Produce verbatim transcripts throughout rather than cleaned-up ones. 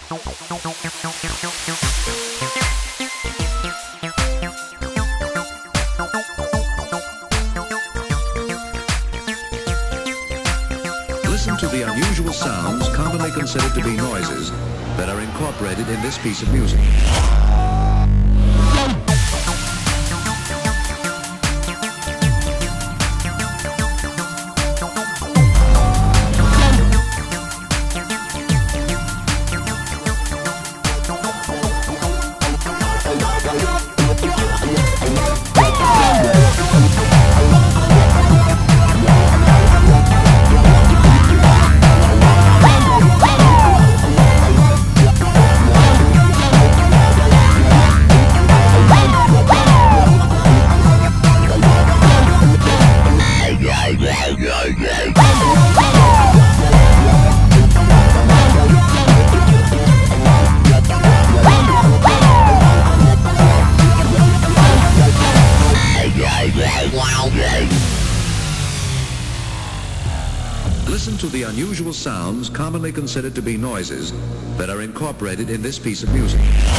Listen to the unusual sounds commonly considered to be noises that are incorporated in this piece of music. Listen to the unusual sounds commonly considered to be noises that are incorporated in this piece of music.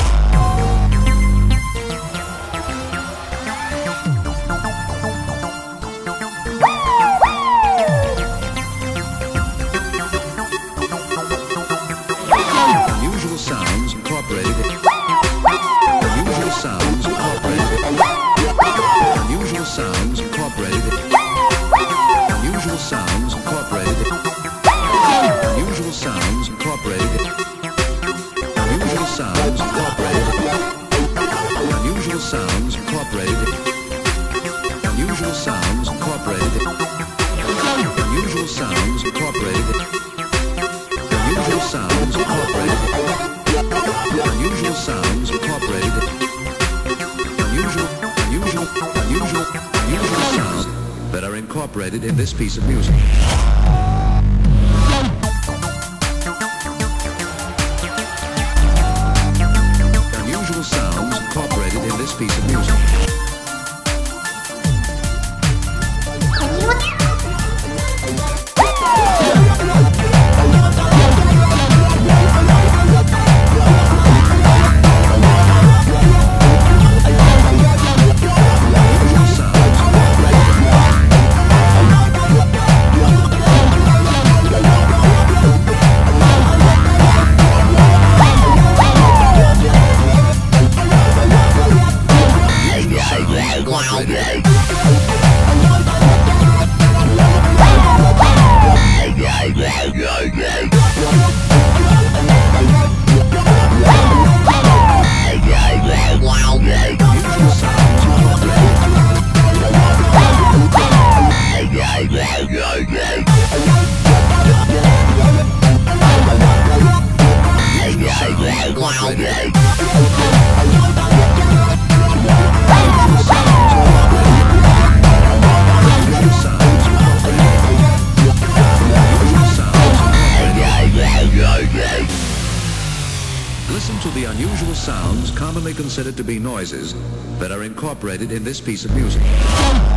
Unusual sounds incorporated. Unusual sounds incorporated. Unusual sounds incorporated. Unusual sounds incorporated. Unusual sounds incorporated. Unusual sounds incorporated. Unusual sounds incorporated. Unusual sounds incorporated. Unusual sounds incorporated. Unusual sounds incorporated. Unusual sounds incorporated. Unusual, unusual, unusual, unusual sounds that are incorporated in this piece of music. Unusual sounds incorporated in this piece of music. Listen to the unusual sounds commonly considered to be noises that are incorporated in this piece of music.